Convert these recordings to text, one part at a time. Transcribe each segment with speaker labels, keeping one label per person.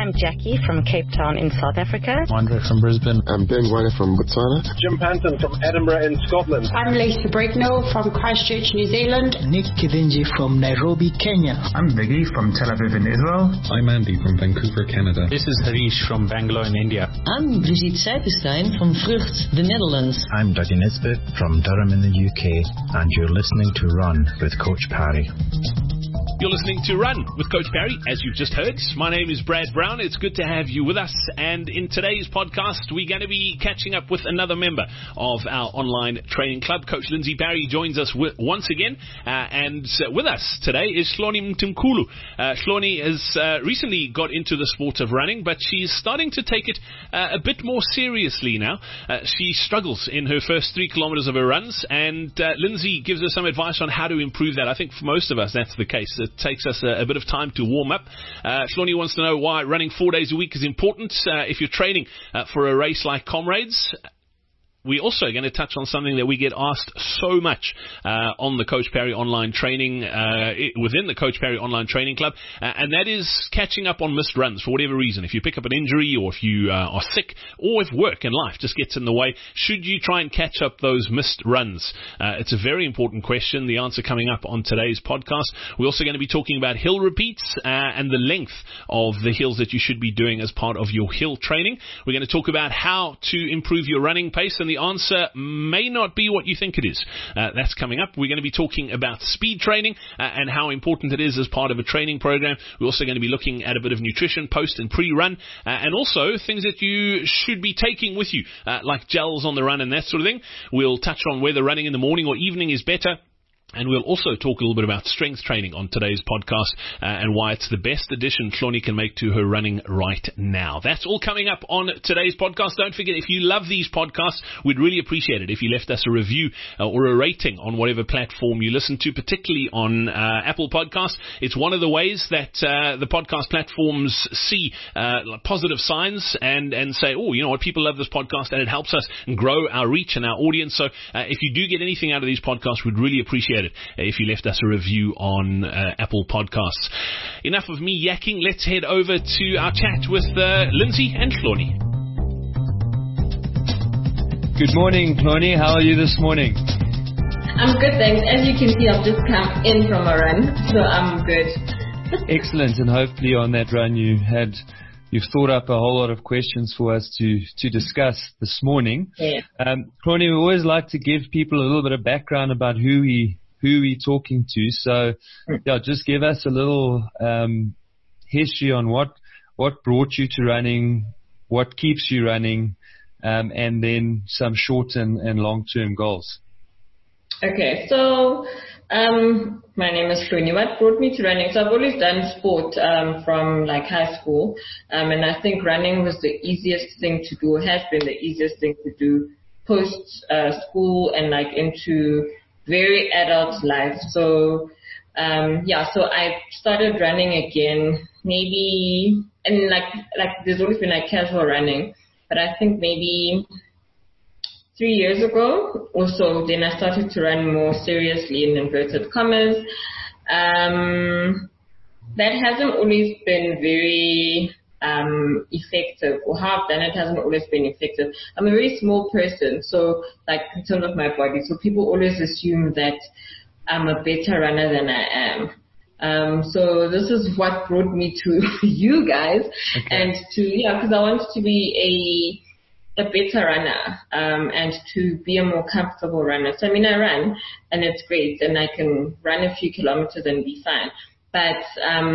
Speaker 1: I'm Jackie from Cape Town in South Africa.
Speaker 2: Andre from Brisbane.
Speaker 3: I'm Ben White from Botswana.
Speaker 4: Jim Panton from Edinburgh in Scotland.
Speaker 5: I'm Lisa Bricknell from Christchurch, New Zealand.
Speaker 6: Nick Kivinji from Nairobi, Kenya.
Speaker 7: I'm Viggy from Tel Aviv in Israel.
Speaker 8: I'm Andy from Vancouver, Canada.
Speaker 9: This is Harish from Bangalore in India.
Speaker 10: I'm Brigitte Seipenstein from Vrucht, the Netherlands.
Speaker 11: I'm Dougie Nisbet from Durham in the UK, and you're listening to Run with Coach Parry.
Speaker 12: You're listening to Run with Coach Parry, as you've just heard. My name is Brad Brown. It's good to have you with us. And in today's podcast, we're going to be catching up with another member of our online training club. Coach Lindsay Barry joins us once again. And with us today is Hloni Mtimkulu. Hloni has recently got into the sport of running, but she's starting to take it a bit more seriously now. She struggles in her first 3 kilometers of her runs, and Lindsay gives her some advice on how to improve that. I think for most of us, that's the case. It takes us a bit of time to warm up. Hloni wants to know why running 4 days a week is important if you're training for a race like Comrades. We're also going to touch on something that we get asked so much on the Coach Parry online training, within the Coach Parry online training club, and that is catching up on missed runs for whatever reason. If you pick up an injury, or if you are sick, or if work and life just gets in the way, should you try and catch up those missed runs? It's a very important question. The answer coming up on today's podcast. We're also going to be talking about hill repeats and the length of the hills that you should be doing as part of your hill training. We're going to talk about how to improve your running pace, and the answer may not be what you think it is. That's coming up. We're going to be talking about speed training and how important it is as part of a training program. We're also going to be looking at a bit of nutrition post and pre-run, and also things that you should be taking with you, like gels on the run and that sort of thing. We'll touch on whether running in the morning or evening is better. And we'll also talk a little bit about strength training on today's podcast and why it's the best addition Hloni can make to her running right now. That's all coming up on today's podcast. Don't forget, if you love these podcasts, we'd really appreciate it if you left us a review or a rating on whatever platform you listen to, particularly on Apple Podcasts. It's one of the ways that the podcast platforms see positive signs and say, oh, you know what, people love this podcast, and it helps us grow our reach and our audience. So if you do get anything out of these podcasts, we'd really appreciate it if you left us a review on Apple Podcasts. Enough of me yakking. Let's head over to our chat with Lindsay and Hloni.
Speaker 13: Good morning, Hloni. How are you this morning?
Speaker 14: I'm good, thanks. As you can see, I've just come in from a run, so I'm good.
Speaker 13: Excellent. And hopefully on that run you've thought up a whole lot of questions for us to discuss this morning.
Speaker 14: Yeah.
Speaker 13: Hloni, we always like to give people a little bit of background about who we're talking to. So, yeah, just give us a little history on what brought you to running, what keeps you running, and then some short and long-term goals.
Speaker 14: Okay, so my name is Hloni. What brought me to running? So I've always done sport from like high school, and I think running was the easiest thing to do, has been the easiest thing to do post school and like into very adult life. So so I started running again, maybe, and like there's always been like casual running, but I think maybe 3 years ago or so, then I started to run more seriously in inverted commas. That hasn't always been very effective, or how I've done it hasn't always been effective. I'm a very small person, so like in terms of my body, so people always assume that I'm a better runner than I am. So this is what brought me to you guys, okay. And because I wanted to be a better runner, and to be a more comfortable runner. So I mean, I run and it's great, and I can run a few kilometers and be fine, but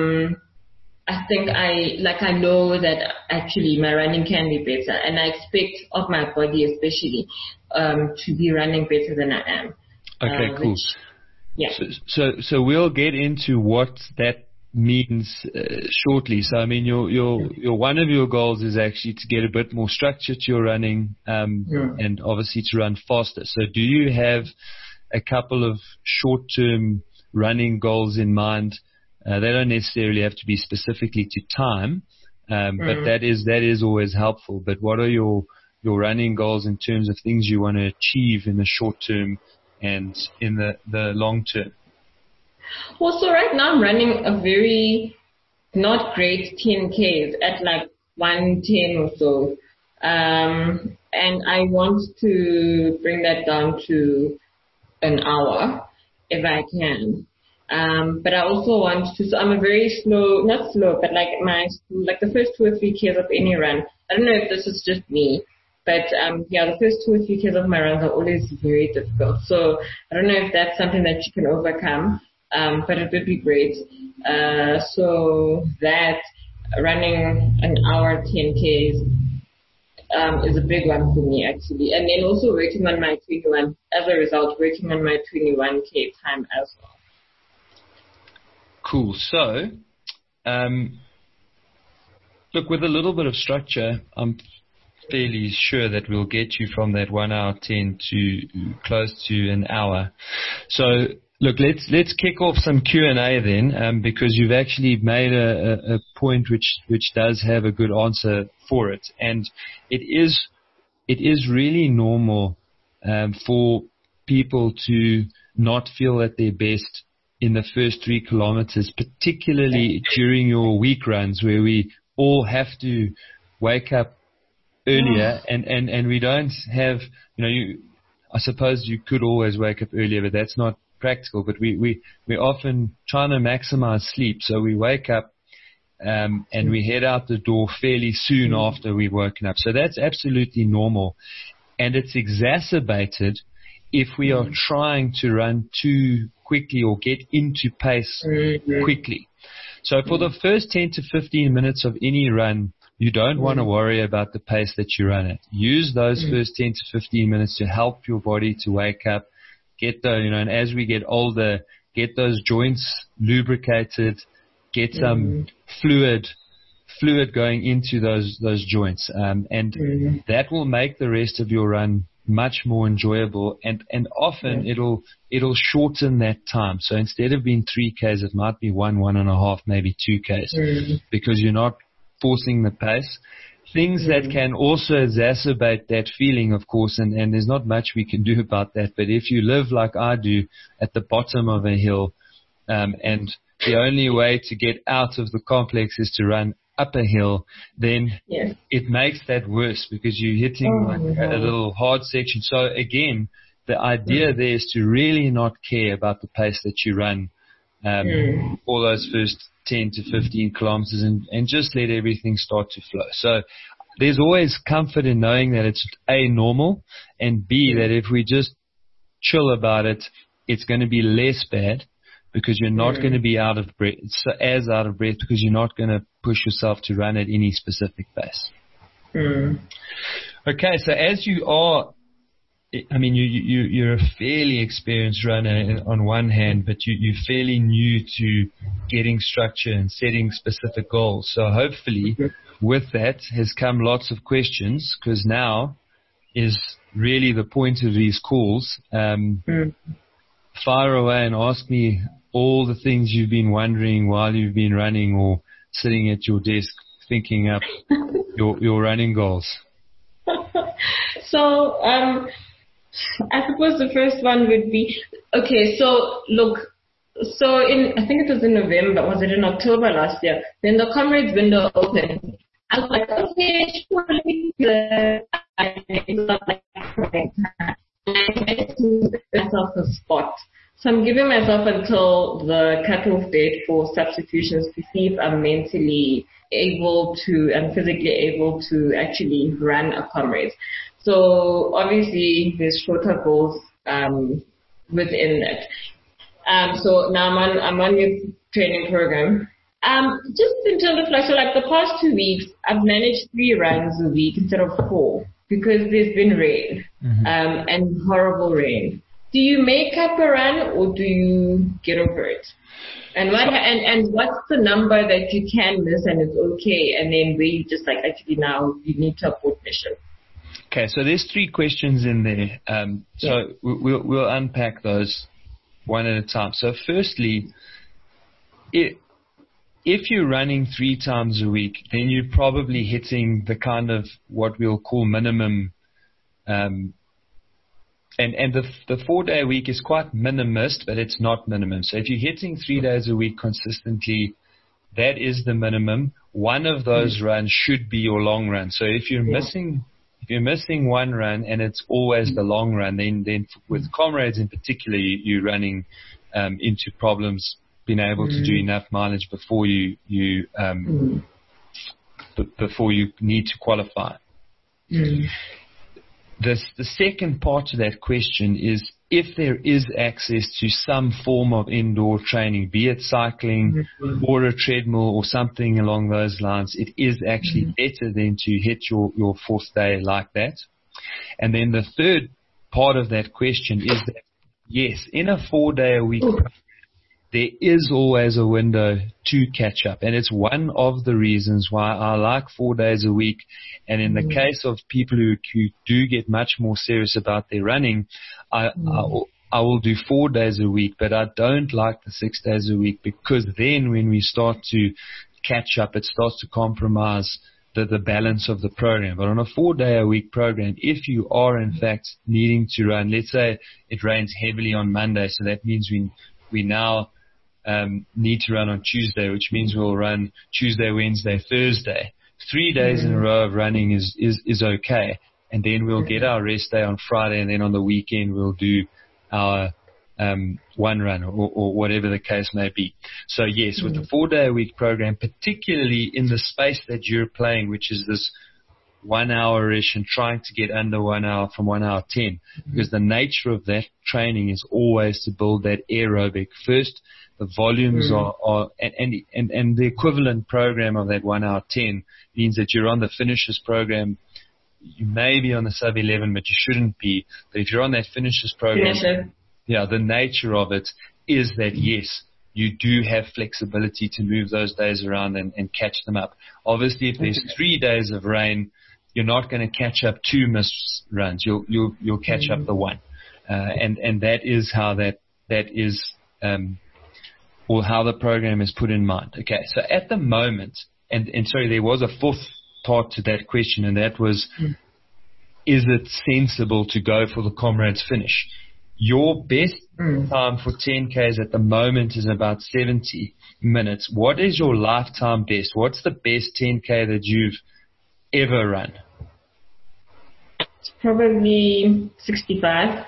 Speaker 14: I think I know that actually my running can be better, and I expect of my body especially to be running better than I am.
Speaker 13: Okay, cool.
Speaker 14: Yeah.
Speaker 13: So we'll get into what that means shortly. So I mean, your one of your goals is actually to get a bit more structure to your running, and obviously to run faster. So do you have a couple of short-term running goals in mind? They don't necessarily have to be specifically to time, but that is always helpful. But what are your running goals in terms of things you want to achieve in the short term and in the long term?
Speaker 14: Well, so right now I'm running a very not great 10Ks at like 110 or so. And I want to bring that down to an hour if I can. But I also want to, so I'm a very slow, not slow, but like the first 2 or 3 Ks of any run. I don't know if this is just me, but the first 2 or 3 Ks of my runs are always very difficult. So I don't know if that's something that you can overcome, but it would be great. So that running an hour 10Ks is a big one for me actually, and then also working on my 21. As a result, working on my 21K time as well.
Speaker 13: Cool. So, look, with a little bit of structure, I'm fairly sure that we'll get you from that 1 hour 10 to close to an hour. So, look, let's kick off some Q&A then, because you've actually made a point which does have a good answer for it, and it is really normal for people to not feel at their best in the first 3 kilometers, particularly during your week runs where we all have to wake up earlier and we don't have, I suppose you could always wake up earlier, but that's not practical. But we're often trying to maximize sleep. So we wake up and we head out the door fairly soon after we've woken up. So that's absolutely normal. And it's exacerbated if we are trying to run too quickly or get into pace quickly. So for the first 10 to 15 minutes of any run, you don't want to worry about the pace that you run at. Use those first 10 to 15 minutes to help your body to wake up, get the, and as we get older, get those joints lubricated, get some fluid going into those joints, and that will make the rest of your run much more enjoyable, and often it'll shorten that time. So instead of being 3Ks, it might be 1.5, maybe 2Ks, because you're not forcing the pace. Things that can also exacerbate that feeling, of course, and there's not much we can do about that, but if you live like I do at the bottom of a hill, and the only way to get out of the complex is to run up a hill, then it makes that worse because you're hitting a little hard section. So again, the idea there is to really not care about the pace that you run all those first 10 to 15 kilometers and just let everything start to flow. So there's always comfort in knowing that it's A, normal, and B, that if we just chill about it, it's going to be less bad, because you're not going to be out of breath because you're not going to push yourself to run at any specific pace. Okay, so as you are, I mean, you're a fairly experienced runner on one hand, but you're fairly new to getting structure and setting specific goals. So hopefully with that has come lots of questions, because now is really the point of these calls. Fire away and ask me all the things you've been wondering while you've been running or sitting at your desk thinking up your running goals.
Speaker 14: So, I suppose the first one would be, okay, so look, so I think it was in November, was it in October last year, when the Comrades window opened, I was like, okay, sure, let me do it. It's not like I managed to give myself a spot. So I'm giving myself until the cutoff date for substitutions to see if I'm mentally able to and physically able to actually run a Comrades. So obviously there's shorter goals within that. So now I'm on your training program. Just in terms of like the past 2 weeks, I've managed 3 runs a week instead of 4 because there's been rain and horrible rain. Do you make up a run or do you get over it? And what's the number that you can miss and it's okay, and then where you just like actually now you need to abort mission?
Speaker 13: Okay, so there's 3 questions in there. So we'll unpack those one at a time. So firstly, if you're running 3 times a week, then you're probably hitting the kind of what we'll call minimum. And the 4-day week is quite minimist, but it's not minimum. So if you're hitting 3 days a week consistently, that is the minimum. One of those runs should be your long run. So if you're missing one run and it's always the long run, then with comrades in particular, you're running into problems being able to do enough mileage before you need to qualify. The second part to that question is if there is access to some form of indoor training, be it cycling or a treadmill or something along those lines, it is actually better than to hit your fourth day like that. And then the third part of that question is that, yes, in a 4-day-a-week, there is always a window to catch up. And it's one of the reasons why I like 4 days a week. And in the case of people who do get much more serious about their running, I will do 4 days a week, but I don't like the 6 days a week, because then when we start to catch up, it starts to compromise the balance of the program. But on a 4-day-a-week program, if you are in fact needing to run, let's say it rains heavily on Monday, so that means we now need to run on Tuesday, which means we'll run Tuesday, Wednesday, Thursday. 3 days in a row of running is okay. And then we'll get our rest day on Friday, and then on the weekend we'll do our one run or whatever the case may be. So yes, with the 4-day-a-week program, particularly in the space that you're playing, which is this 1 hour-ish and trying to get under 1 hour from 1 hour 10, because the nature of that training is always to build that aerobic first. The volumes are and the equivalent program of that 1 hour 10 means that you're on the finishers program. You may be on the sub 11, but you shouldn't be. But if you're on that finishers program, the nature of it is that yes, you do have flexibility to move those days around and catch them up. Obviously, if there's 3 days of rain, you're not going to catch up 2 missed runs. You'll catch up the one, and that is how that is. Or how the program is put in mind. Okay, so at the moment, and sorry, there was a fourth part to that question, and that was, is it sensible to go for the comrades finish? Your best time for 10Ks at the moment is about 70 minutes. What is your lifetime best? What's the best 10K that you've ever run?
Speaker 14: It's probably 65.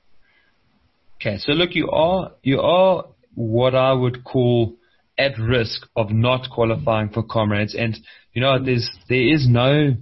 Speaker 13: Okay, so look, you are what I would call at risk of not qualifying for comrades. And you know, there is no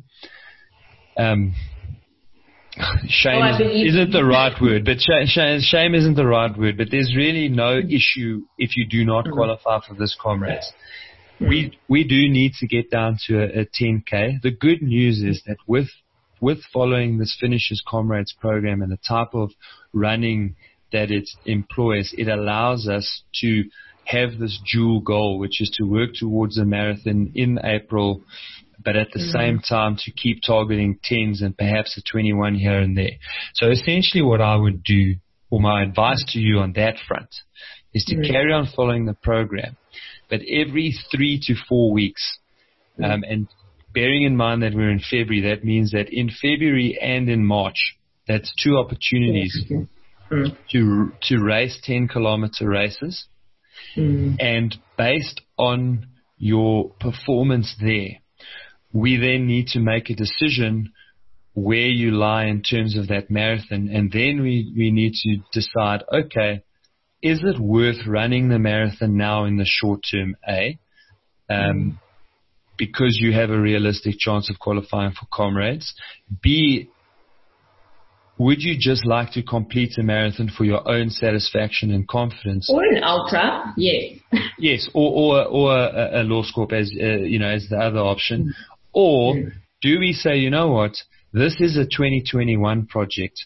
Speaker 13: shame isn't the right word, but shame isn't the right word, but there's really no issue if you do not qualify for this comrades. We do need to get down to a 10K. The good news is that with following this finishers comrades program and the type of running that it employs, it allows us to have this dual goal, which is to work towards a marathon in April, but at the same time to keep targeting 10s and perhaps a 21 here and there. So essentially what I would do, or my advice to you on that front, is to carry on following the program, but every 3 to 4 weeks, and bearing in mind that we're in February, that means that in February and in March, that's 2 opportunities to race 10-kilometer races, and based on your performance there, we then need to make a decision where you lie in terms of that marathon, and then we need to decide, okay, is it worth running the marathon now in the short term, because you have a realistic chance of qualifying for comrades, B, would you just like to complete a marathon for your own satisfaction and confidence?
Speaker 14: Or an ultra, yes.
Speaker 13: Yes, or a Loskop as the other option. Or do we say, you know what, this is a 2021 project,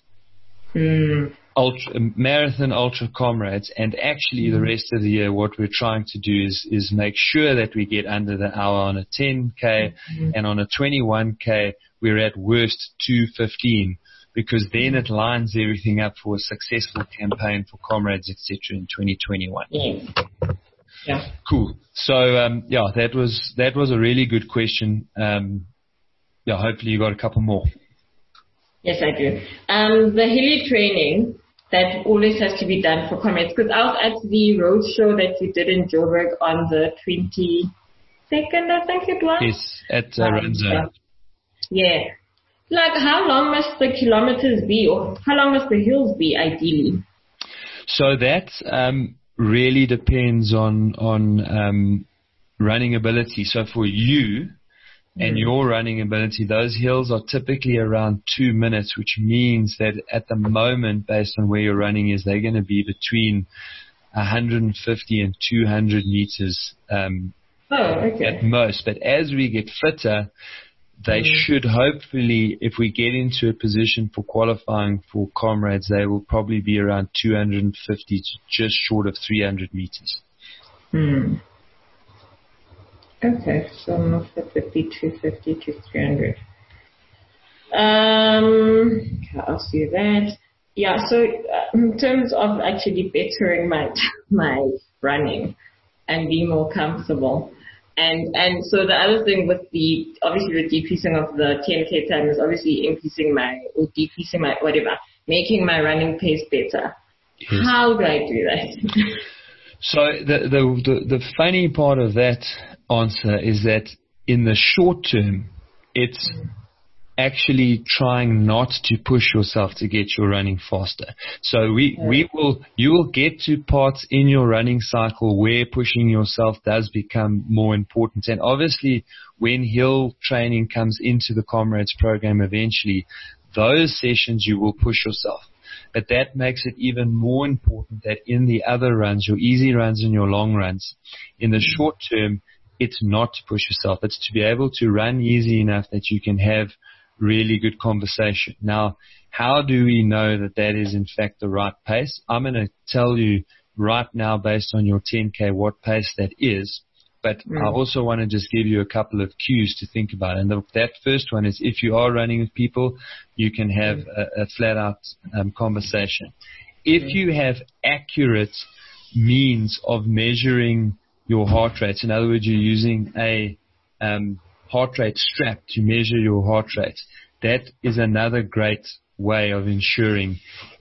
Speaker 13: marathon ultra comrades, and actually the rest of the year what we're trying to do is make sure that we get under the hour on a 10K, and on a 21K we're at worst 2:15. Because then it lines everything up for a successful campaign for comrades, etc. in 2021.
Speaker 14: Yeah.
Speaker 13: Cool. So that was a really good question. Hopefully you got a couple more.
Speaker 14: Yes, I do. The heli training that always has to be done for comrades, because I was at the road show that you did in Joburg on the 20th 2nd, I think it was.
Speaker 13: Yes, at Runzone.
Speaker 14: Yeah. Like, how long must the kilometers be, or how long must the hills be, ideally?
Speaker 13: So that really depends on running ability. So for you and your running ability, those hills are typically around 2 minutes, which means that at the moment, based on where your running is, they're going to be between 150 and 200 meters at most. But as we get fitter, they should hopefully, if we get into a position for qualifying for comrades, they will probably be around 250 to just short of 300 meters.
Speaker 14: Okay, so not 50, 250 to 300. I'll see that. Yeah, so in terms of actually bettering my running and being more comfortable, and so the other thing with obviously the decreasing of the 10K time is obviously making my running pace better. Yes. How do I do that?
Speaker 13: So the funny part of that answer is that in the short term, it's actually trying not to push yourself to get your running faster. So you will get to parts in your running cycle where pushing yourself does become more important. And obviously when hill training comes into the Comrades program eventually, those sessions you will push yourself. But that makes it even more important that in the other runs, your easy runs and your long runs, in the short term, it's not to push yourself. It's to be able to run easy enough that you can have really good conversation. Now, how do we know that that is in fact the right pace? I'm going to tell you right now based on your 10K what pace that is. But I also want to just give you a couple of cues to think about. And that first one is if you are running with people, you can have a flat-out conversation. If you have accurate means of measuring your heart rate, in other words, you're using a heart rate strap to measure your heart rate, that is another great way of ensuring.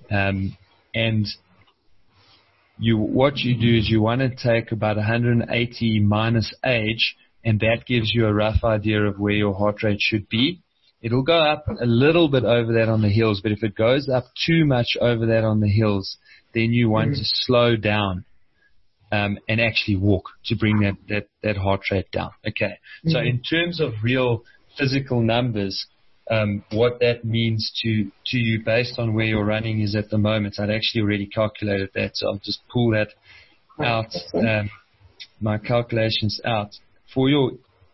Speaker 13: What you do is you want to take about 180 minus age, and that gives you a rough idea of where your heart rate should be. It'll go up a little bit over that on the hills, but if it goes up too much over that on the hills, then you want to slow down and actually walk to bring that heart rate down. Okay. So in terms of real physical numbers, what that means to you based on where your running is at the moment, I'd actually already calculated that, so I'll just pull that out, my calculations out. For your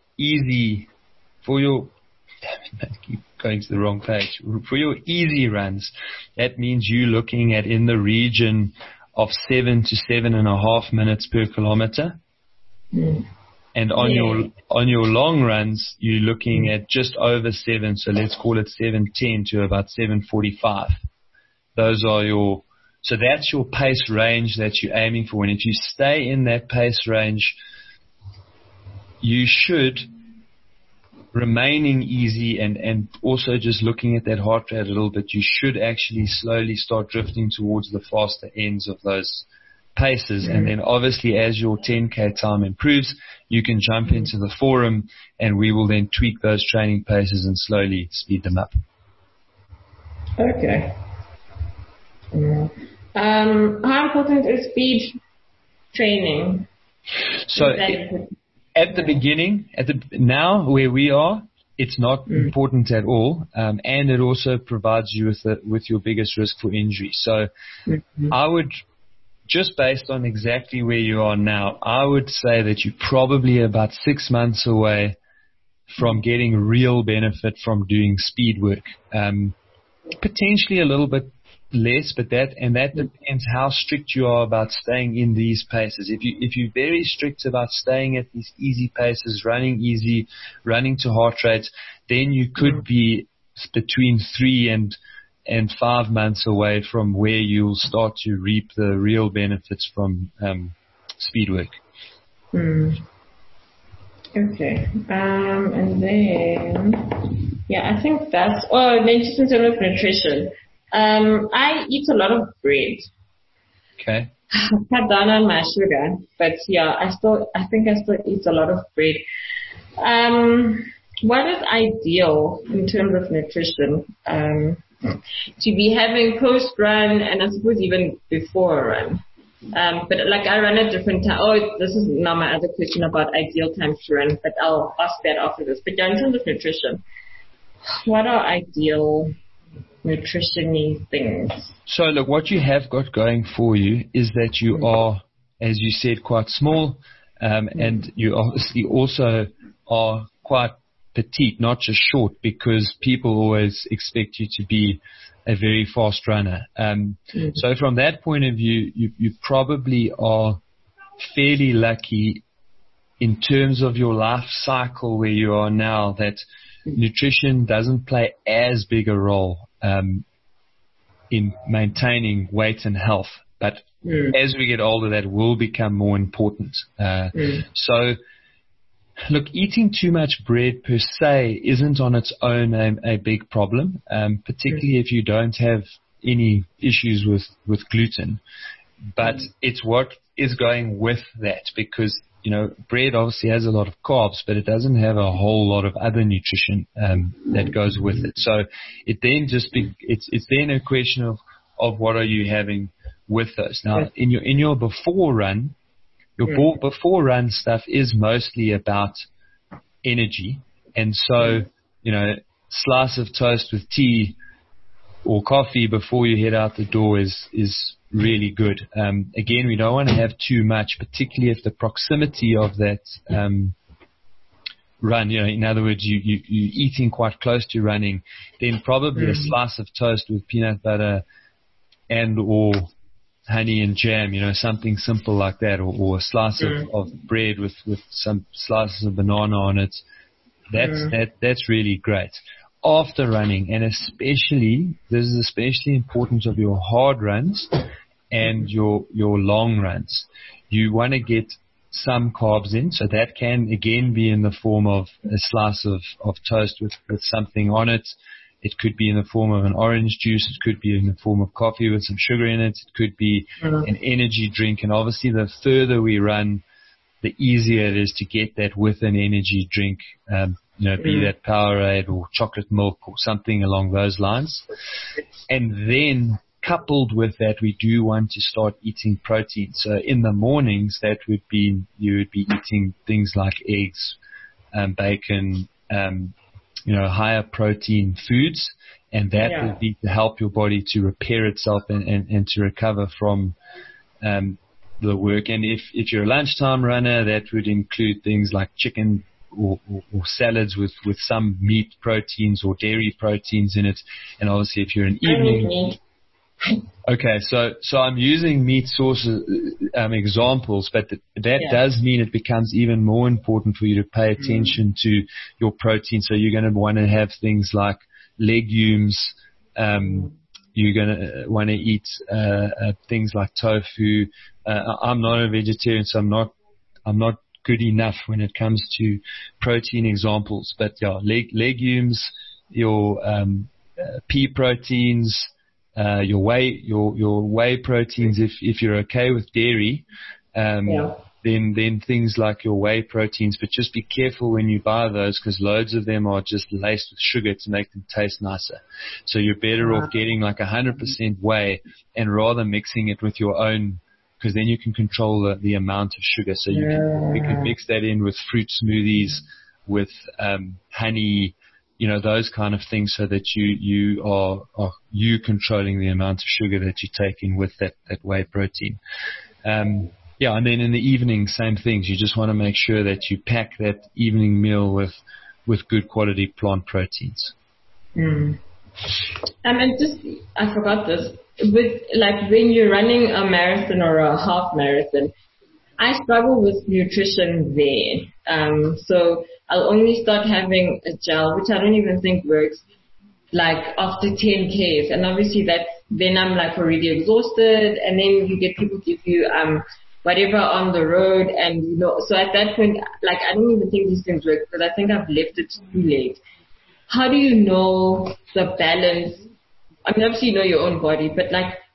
Speaker 13: I keep going to the wrong page. For your easy runs, that means you're looking at in the region of 7 to 7.5 minutes per kilometer. And on your long runs, you're looking at just over 7, so let's call it 7:10 to about 7:45. So that's your pace range that you're aiming for. And if you stay in that pace range, you should, remaining easy and also just looking at that heart rate a little bit, you should actually slowly start drifting towards the faster ends of those paces. And then obviously as your 10K time improves, you can jump into the forum and we will then tweak those training paces and slowly speed them up.
Speaker 14: Okay. How important is speed training?
Speaker 13: So at the beginning, now where we are, it's not important at all, and it also provides you with your biggest risk for injury. So I would, just based on exactly where you are now, I would say that you're probably about 6 months away from getting real benefit from doing speed work. Potentially a little bit less, but that depends how strict you are about staying in these paces. If you're very strict about staying at these easy paces, running easy, running to heart rates, then you could be between 3 and 5 months away from where you'll start to reap the real benefits from speed work.
Speaker 14: Okay. And then, I think that's, then just in terms of nutrition, I eat a lot of bread.
Speaker 13: Okay.
Speaker 14: cut down on my sugar, but yeah, I think I still eat a lot of bread. What is ideal in terms of nutrition? To be having post-run and I suppose even before a run. But like I run at different times. Oh, this is now my other question about ideal times to run, but I'll ask that after this. But yeah, in terms of nutrition, what are ideal nutrition-y things?
Speaker 13: So look, what you have got going for you is that you are, as you said, quite small, and you obviously also are quite petite, not just short, because people always expect you to be a very fast runner. So from that point of view, you probably are fairly lucky in terms of your life cycle where you are now, that nutrition doesn't play as big a role in maintaining weight and health. But as we get older, that will become more important. So look, eating too much bread per se isn't on its own a big problem, particularly if you don't have any issues with gluten. But it's what is going with that, because, you know, bread obviously has a lot of carbs, but it doesn't have a whole lot of other nutrition that goes with it. So it then it's then a question of what are you having with those. Now, in your before run, your before run stuff is mostly about energy. And so, you know, slice of toast with tea or coffee before you head out the door is really good. Again, we don't want to have too much, particularly if the proximity of that run, you know, in other words, you're eating quite close to running, then probably a slice of toast with peanut butter and or honey and jam, you know, something simple like that, or a slice of bread with some slices of banana on it. That's really great. After running, and especially, this is especially important of your hard runs and your long runs, you want to get some carbs in. So that can again be in the form of a slice of toast with something on it. It could be in the form of an orange juice. It could be in the form of coffee with some sugar in it. It could be an energy drink. And obviously, the further we run, the easier it is to get that with an energy drink, you know, be that Powerade or chocolate milk or something along those lines. And then coupled with that, we do want to start eating protein. So in the mornings, that would be, you would be eating things like eggs, bacon, you know, higher protein foods, and that will be to help your body to repair itself and to recover from the work. And if you're a lunchtime runner, that would include things like chicken or salads with some meat proteins or dairy proteins in it. And obviously, if you're an evening... Okay, so I'm using meat sources examples, but that does mean it becomes even more important for you to pay attention to your protein. So you're going to want to have things like legumes. You're going to want to eat things like tofu. I'm not a vegetarian, so I'm not good enough when it comes to protein examples. But yeah, legumes, your pea proteins. Your whey proteins, if you're okay with dairy, then things like your whey proteins, but just be careful when you buy those, because loads of them are just laced with sugar to make them taste nicer. So you're better off getting like 100% whey and rather mixing it with your own, because then you can control the amount of sugar. So you can mix that in with fruit smoothies, with honey, you know, those kind of things, so that you are controlling the amount of sugar that you take in with that whey protein. And then in the evening, same things. You just want to make sure that you pack that evening meal with good quality plant proteins.
Speaker 14: And just, I forgot this, with like when you're running a marathon or a half marathon, I struggle with nutrition there. So I'll only start having a gel, which I don't even think works, like after 10 Ks. And obviously then I'm like already exhausted, and then you get people give you whatever on the road, and you know, so at that point, like I don't even think these things work, because I think I've left it too late. How do you know the balance? I mean, obviously you know your own body, but like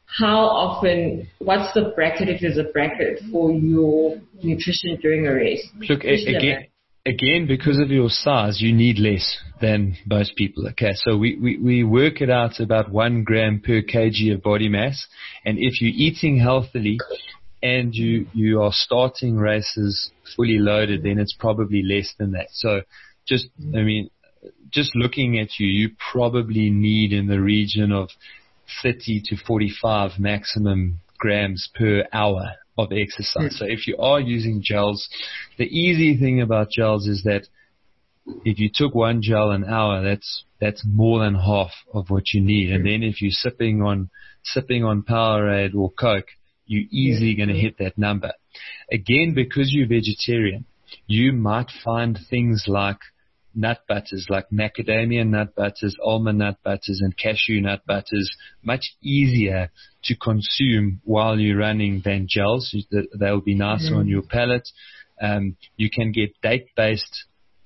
Speaker 14: how often, what's the bracket, if there's a bracket, for your nutrition during a race?
Speaker 13: Look, again, because of your size, you need less than most people. Okay, so we work it out about 1 gram per kg of body mass. And if you're eating healthily and you are starting races fully loaded, then it's probably less than that. So just looking at you probably need in the region of 30 to 45 maximum grams per hour of exercise. So if you are using gels, the easy thing about gels is that if you took 1 gel an hour, that's more than half of what you need. And then if you're sipping on Powerade or Coke, you're easily going to hit that number. Again, because you're vegetarian, you might find things like nut butters, like macadamia nut butters, almond nut butters, and cashew nut butters, much easier to consume while you're running than gels. They'll be nicer on your palate. You can get date-based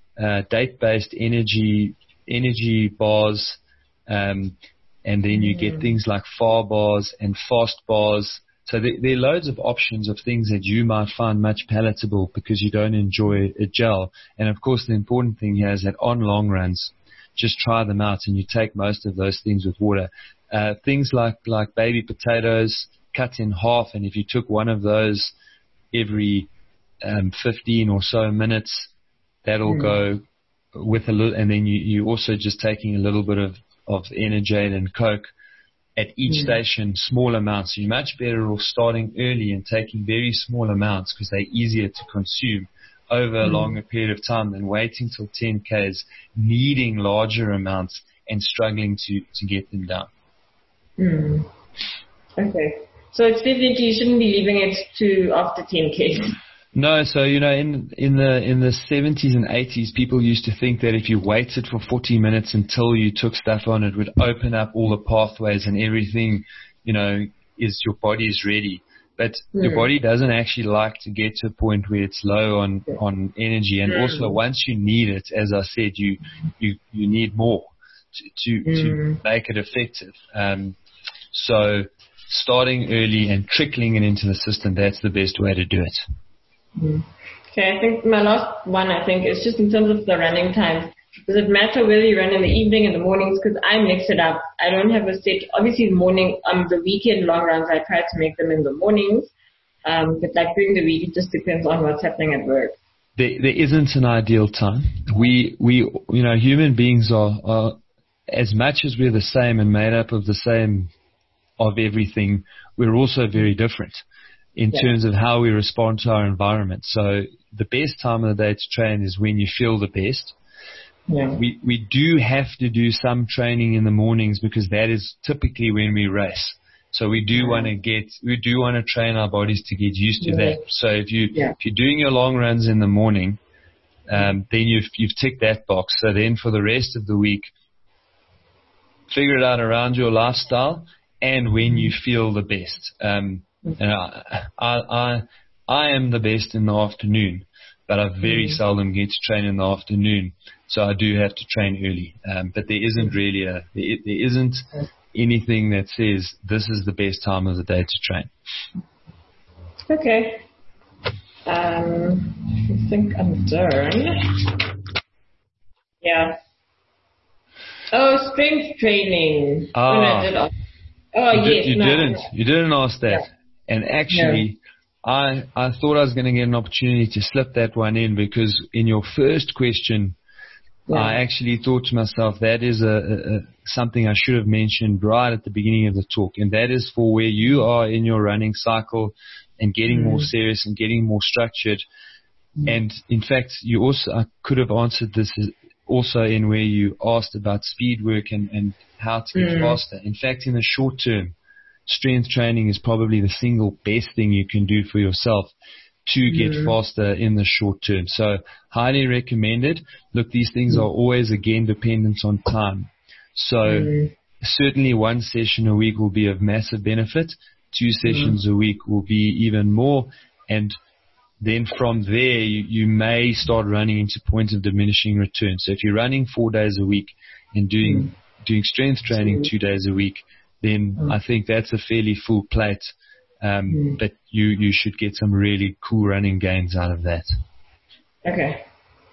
Speaker 13: energy bars, and then you get things like far bars and fast bars. So there are loads of options of things that you might find much palatable because you don't enjoy a gel. And of course, the important thing here is that on long runs, just try them out and you take most of those things with water. Things like baby potatoes cut in half, and if you took one of those every 15 or so minutes, that'll go with a little, and then you also just taking a little bit of Energade and Coke at each station, small amounts. So you're much better off starting early and taking very small amounts because they're easier to consume over a longer period of time than waiting till 10 Ks, needing larger amounts and struggling to get them down.
Speaker 14: Okay. So it's definitely, you shouldn't be leaving it to after 10 Ks.
Speaker 13: No, so in the 70s and 80s, people used to think that if you waited for 40 minutes until you took stuff on, it would open up all the pathways and everything, your body is ready. But your body doesn't actually like to get to a point where it's low on energy. And also, once you need it, as I said, you need more to make it effective. So starting early and trickling it into the system, that's the best way to do it.
Speaker 14: Okay, I think my last one, is just in terms of the running time. Does it matter whether you run in the evening, in the mornings? Because I mix it up. I don't have a set. Obviously, the weekend long runs, I try to make them in the mornings. But like during the week, it just depends on what's happening at work.
Speaker 13: There isn't an ideal time. We human beings are as much as we're the same and made up of the same of everything, we're also very different in terms of how we respond to our environment. So the best time of the day to train is when you feel the best. Yeah. We do have to do some training in the mornings because that is typically when we race. So we do want to train our bodies to get used to that. So if you're doing your long runs in the morning, then you've ticked that box. So then for the rest of the week, figure it out around your lifestyle and when you feel the best. And I am the best in the afternoon, but I very seldom get to train in the afternoon. So I do have to train early. But there isn't really there isn't anything that says this is the best time of the day to train.
Speaker 14: Okay. I think I'm done. Yeah. Oh, strength training.
Speaker 13: You didn't ask that. Yeah. And actually, I thought I was going to get an opportunity to slip that one in because in your first question, I actually thought to myself that is something I should have mentioned right at the beginning of the talk, and that is for where you are in your running cycle and getting more serious and getting more structured. And in fact, I could have answered this also in where you asked about speed work and how to get faster. In fact, in the short term, strength training is probably the single best thing you can do for yourself to get faster in the short term. So highly recommended. Look, these things are always, again, dependent on time. So certainly one session a week will be of massive benefit. 2 sessions a week will be even more. And then from there, you may start running into points of diminishing return. So if you're running 4 days a week and doing strength training 2 days a week, then I think that's a fairly full plate. But you should get some really cool running gains out of that.
Speaker 14: Okay.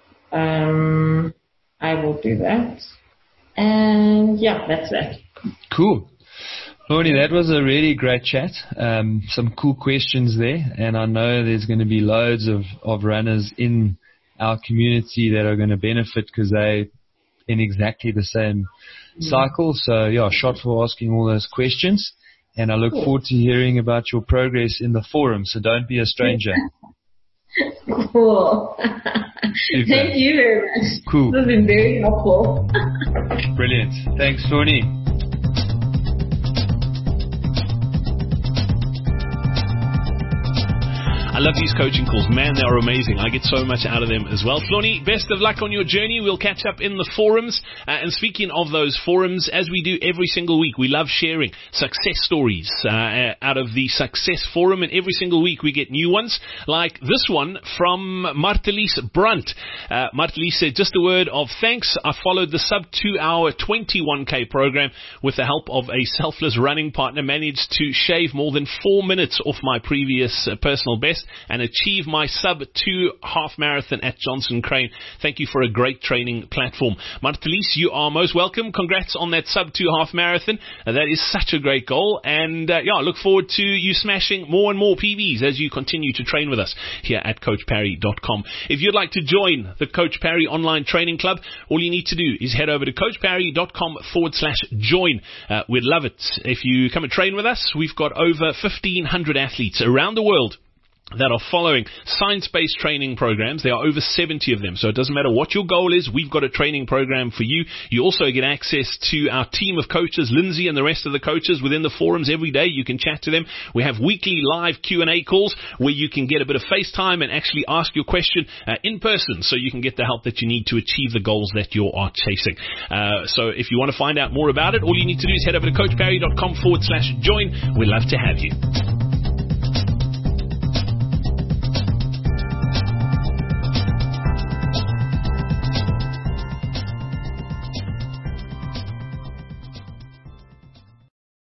Speaker 14: I will do that. And yeah, that's that.
Speaker 13: Cool. Lornie, that was a really great chat. Some cool questions there, and I know there's going to be loads of runners in our community that are going to benefit because they're in exactly the same cycle. So yeah, shot for asking all those questions, and I look forward to hearing about your progress in the forum. So don't be a stranger.
Speaker 14: Cool. Thank you very much.
Speaker 13: Cool.
Speaker 14: This has been very helpful.
Speaker 13: Brilliant. Thanks, Lornie.
Speaker 12: I love these coaching calls. Man, they are amazing. I get so much out of them as well. Flonnie, best of luck on your journey. We'll catch up in the forums. And speaking of those forums, as we do every single week, we love sharing success stories out of the Success Forum. And every single week we get new ones, like this one from Martelise Brunt. Martelise said, just a word of thanks. I followed the sub 2 hour 21K program with the help of a selfless running partner, managed to shave more than 4 minutes off my previous personal best and achieve my sub 2 half marathon at Johnson Crane. Thank you for a great training platform. Martelise, you are most welcome. Congrats on that sub 2 half marathon. That is such a great goal. And I look forward to you smashing more and more PBs as you continue to train with us here at CoachParry.com. If you'd like to join the Coach Parry Online Training Club, all you need to do is head over to CoachParry.com/join. We'd love it if you come and train with us. We've got over 1,500 athletes around the world that are following science-based training programs. There are over 70 of them. So it doesn't matter what your goal is, we've got a training program for you. You also get access to our team of coaches, Lindsay and the rest of the coaches within the forums every day. You can chat to them. We have weekly live Q&A calls where you can get a bit of FaceTime and actually ask your question in person, so you can get the help that you need to achieve the goals that you are chasing. So if you want to find out more about it, all you need to do is head over to CoachParry.com/join. We'd love to have you.